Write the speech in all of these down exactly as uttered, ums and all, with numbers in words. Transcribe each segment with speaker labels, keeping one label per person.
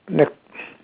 Speaker 1: Next,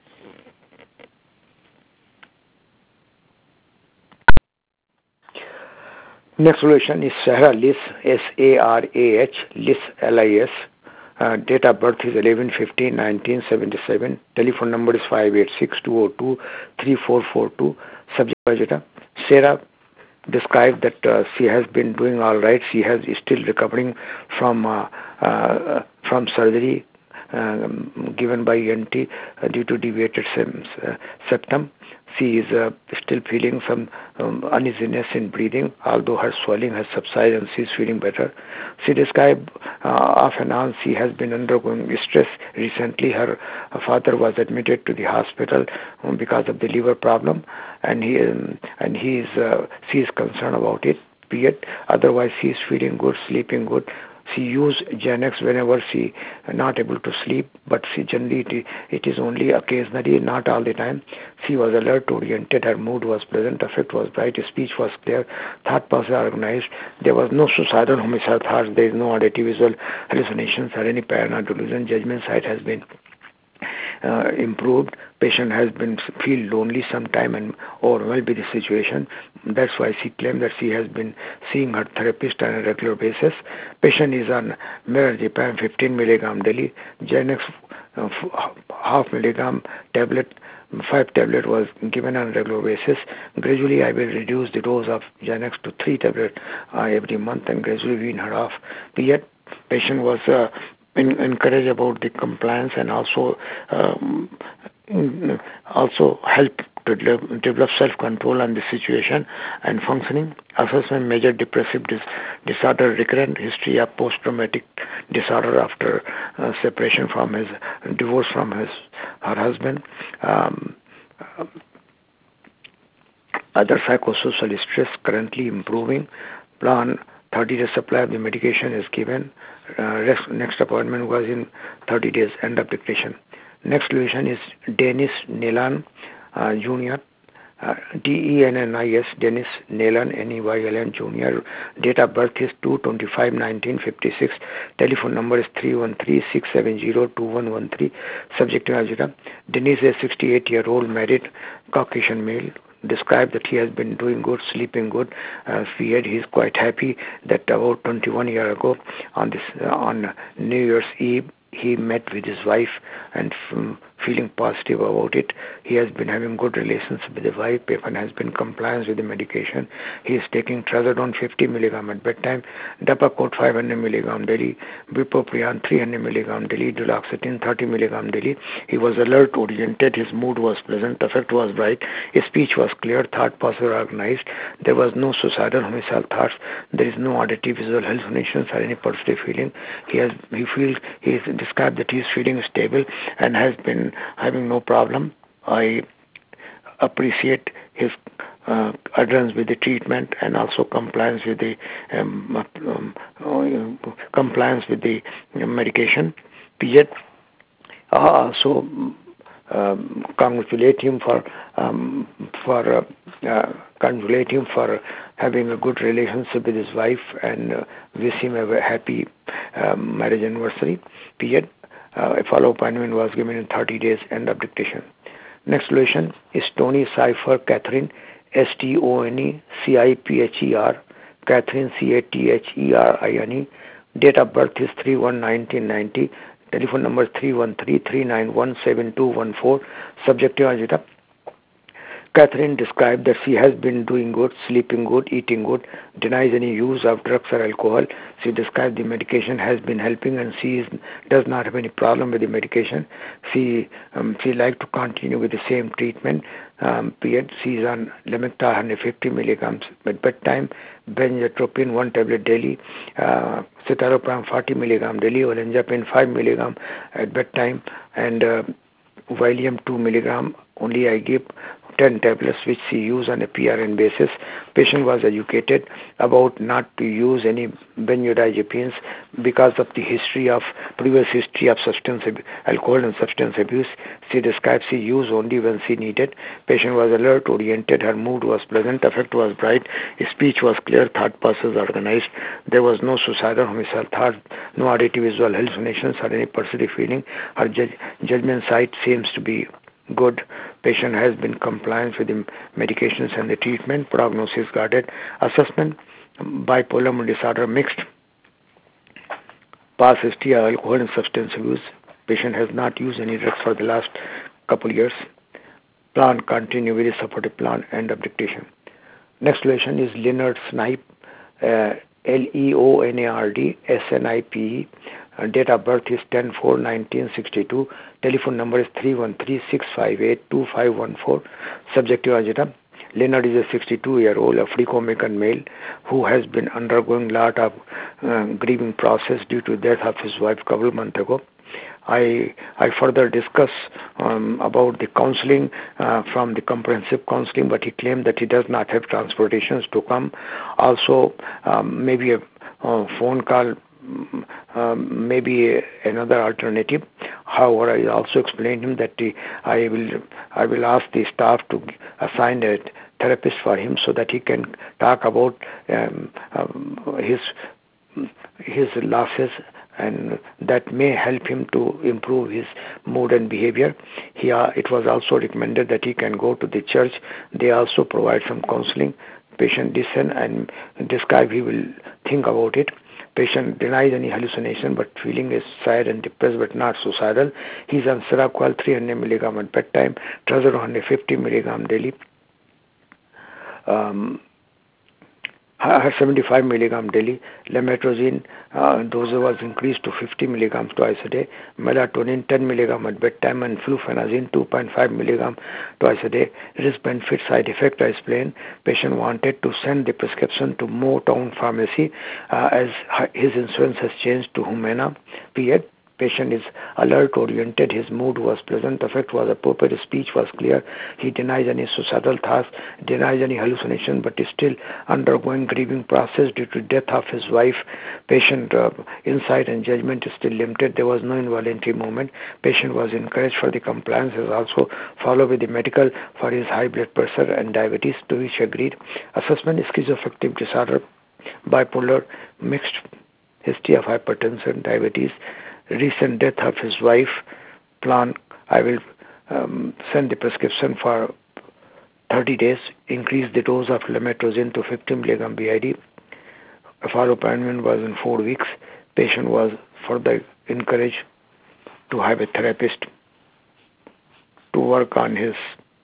Speaker 1: next solution is Sarah Liss, S A R A H, Liss, L I S. Uh, date of birth is eleven fifteen nineteen seventy-seven. Telephone number is five eight six two zero two three four four two. Subject Vajeta. Sarah described that uh, she has been doing all right. She has still recovering from uh, uh, from surgery uh, given by E N T uh, due to deviated uh, septum. She is uh, still feeling some um, uneasiness in breathing, although her swelling has subsided and she is feeling better. She described uh, off and on she has been undergoing stress. Recently, her, her father was admitted to the hospital um, because of the liver problem, and he um, and he is uh, she is concerned about it. Period. Otherwise, she is feeling good, sleeping good. She used Xanax whenever she not able to sleep, but she generally it, it is only occasionally, not all the time. She was alert oriented, her mood was pleasant, affect was bright, speech was clear, thought process organized. There was no suicidal homicidal thoughts, there is no auditive visual hallucinations or any paranoid delusion. Judgment sight has been uh, improved. Patient has been feel lonely sometime and overwhelmed by the situation. That's why she claimed that she has been seeing her therapist on a regular basis. Patient is on Mirabegron fifteen milligram daily, Xanax uh, half milligram tablet. Five tablet was given on a regular basis. Gradually, I will reduce the dose of Xanax to three tablet uh, every month and gradually wean her off. But yet, patient was uh, encouraged about the compliance and also um, also help to develop self-control on the situation and functioning. Assessment: major depressive dis- disorder, recurrent history of post-traumatic disorder after uh, separation from his divorce from his her husband. Um, other psychosocial stress currently improving. Plan thirty days supply of the medication is given. Uh, rest, next appointment was in thirty days. End of dictation. Next solution is Dennis Neylon uh, Junior Uh, D E N N I S, Dennis Neylon, N E Y L N Junior Date of birth is two twenty-five nineteen fifty-six. Telephone number is three one three six seven zero two one one three. Subject to Ajita. Dennis is a sixty-eight-year-old married Caucasian male. Described that he has been doing good, sleeping good. Uh, he is quite happy that about twenty-one years ago on this uh, on New Year's Eve he met with his wife and um, feeling positive about it. He has been having good relations with the wife. Patient has been compliant with the medication. He is taking trazodone fifty milligram at bedtime, Depakote five hundred milligram daily, Bupropion three hundred milligram daily, Duloxetine thirty milligram daily. He was alert oriented. His mood was pleasant. Affect was bright. His speech was clear. Thought process organized. There was no suicidal homicidal thoughts. There is no auditive visual hallucinations or any positive feeling. He has he feels he is described that he is feeling stable and has been having no problem. I appreciate his uh, adherence with the treatment and also compliance with the um, um, uh, compliance with the medication. Yet, uh, also um, congratulate him for um, for uh, uh, congratulate him for having a good relationship with his wife and uh, wish him a happy um, marriage anniversary. Period. Uh, a follow appointment was given in thirty days. End of dictation. Next solution is Tony Cipher Catherine, S T O N E C I P H E R, Catherine C A T H E R I N E. Date of birth is three one nineteen ninety. Telephone number three one three three nine one seven two one four. Subject to Ajita. Catherine described that she has been doing good, sleeping good, eating good, denies any use of drugs or alcohol. She described the medication has been helping and she is, does not have any problem with the medication. She um, she like to continue with the same treatment. Um, period. She is on Lamictal one hundred fifty milligrams at bedtime, benztropine one tablet daily, uh, citalopram forty milligram daily, olanzapine five milligram at bedtime, and uh, Valium two milligram only I give ten tablets which he used on a P R N basis. Patient was educated about not to use any benzodiazepines because of the history of previous history of substance alcohol and substance abuse. She describes she used only when she needed. Patient was alert, oriented, her mood was pleasant, affect was bright, speech was clear, thought process organized. There was no suicidal homicidal thought, no auditive visual hallucinations or any perceived feeling. Her judge, judgment sight seems to be good. Patient has been compliant with the medications and the treatment. Prognosis guarded. Assessment: bipolar mood disorder mixed. Past history of alcohol and substance abuse. Patient has not used any drugs for the last couple years. Plan continue with a supportive plan. End of dictation. Next patient is Leonard Snipe, uh, L E O N A R D S N I P E. Uh, date of birth is ten four nineteen sixty-two. Telephone number is three one three, six five eight, two five one four. Subjective agenda: Leonard is a sixty-two-year-old African-American male who has been undergoing a lot of uh, grieving process due to death of his wife a couple of months ago. I I further discuss um, about the counseling uh, from the comprehensive counseling, but he claimed that he does not have transportations to come. Also, um, maybe a uh, phone call, um, maybe another alternative. However, I also explained him that the, I will I will ask the staff to assign a therapist for him so that he can talk about um, um, his his losses, and that may help him to improve his mood and behavior. He, uh, it was also recommended that he can go to the church. They also provide some counseling. Patient listen and describe, he will think about it. Patient denies any hallucination but feeling is sad and depressed but not suicidal. He is on Seroquel three hundred milligrams at bedtime, Trazodone one hundred fifty milligrams daily. Um, seventy-five milligrams daily. Lamotrigine uh, dose was increased to fifty milligrams twice a day. Melatonin ten milligrams at bedtime and flufenazine two point five milligrams twice a day. Risk benefit side effect I explained. Patient wanted to send the prescription to Motown Pharmacy uh, as his insurance has changed to Humana. Period. Patient is alert, oriented, his mood was pleasant, affect was appropriate, speech was clear. He denies any suicidal thoughts, denies any hallucination, but is still undergoing grieving process due to death of his wife. Patient uh, insight and judgment is still limited. There was no involuntary movement. Patient was encouraged for the compliance, has also followed with the medical for his high blood pressure and diabetes, to which agreed. Assessment: schizoaffective disorder, bipolar, mixed history of hypertension, diabetes, recent death of his wife. Plan: I will um, send the prescription for thirty days, increase the dose of lamotrigine to fifty milligrams B I D. A follow appointment was in four weeks. Patient was further encouraged to have a therapist to work on his,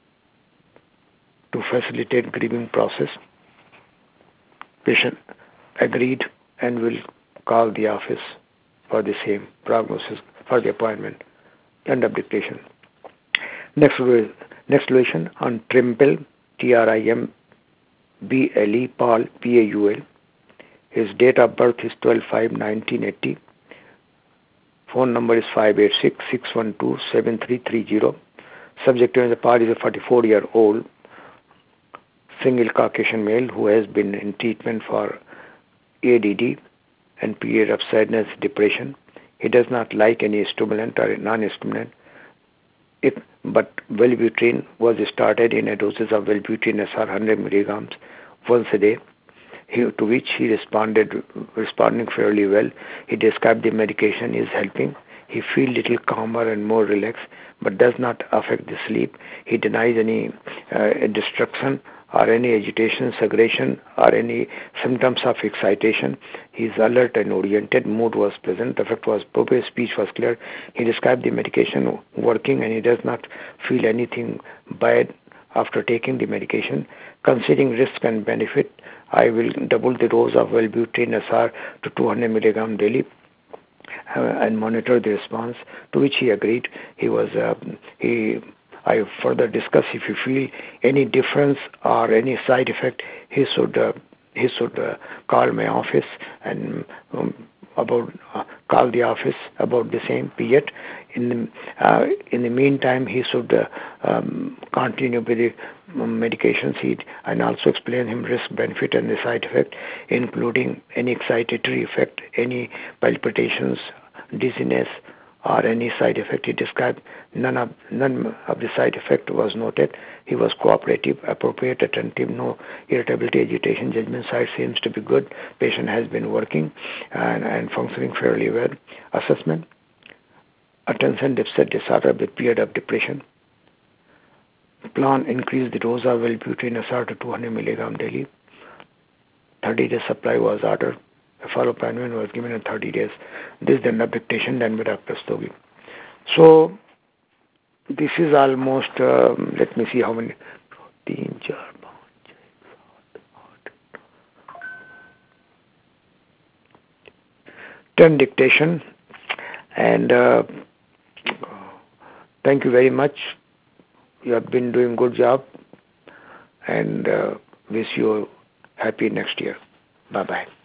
Speaker 1: to facilitate grieving process. Patient agreed and will call the office for the same prognosis for the appointment. End of dictation. Next, next relation on Trimble, T R I M B L E, Paul, P A U L. His date of birth is twelve five nineteen eighty. Phone number is five eight six, six one two, seven three three zero. Subject to the Paul is a forty-four-year-old single Caucasian male who has been in treatment for A D D and period of sadness, depression. He does not like any stimulant or non-stimulant. If, but Wellbutrin was started in a doses of Wellbutrin S R one hundred milligrams once a day, he, to which he responded, responding fairly well. He described the medication is helping. He feels little calmer and more relaxed, but does not affect the sleep. He denies any uh, distraction or any agitation, aggression, or any symptoms of excitation. He is alert and oriented. Mood was pleasant. Affect was appropriate. Speech was clear. He described the medication working, and he does not feel anything bad after taking the medication. Considering risk and benefit, I will double the dose of Wellbutrin S R to two hundred milligrams daily uh, and monitor the response, to which he agreed. He was uh, he. I further discuss if you feel any difference or any side effect, he should uh, he should uh, call my office and um, about uh, call the office about the same period. In the uh, in the meantime, he should uh, um, continue with the medications he and also explain him risk, benefit, and the side effect, including any excitatory effect, any palpitations, dizziness, or any side effect he described. None of none of the side effect was noted. He was cooperative, appropriate, attentive, no irritability, agitation, judgment side seems to be good. Patient has been working and, and functioning fairly well. Assessment: attention deficit disorder with period of depression. Plan: increase the dose of Wellbutrin S R to two hundred milligram daily. thirty days supply was ordered. Efallopranil was given in thirty days. This then dictation done by Doctor Stogi. So this is almost, um, let me see how many, ten dictation, and uh, thank you very much. You have been doing good job, and uh, wish you happy next year. Bye bye.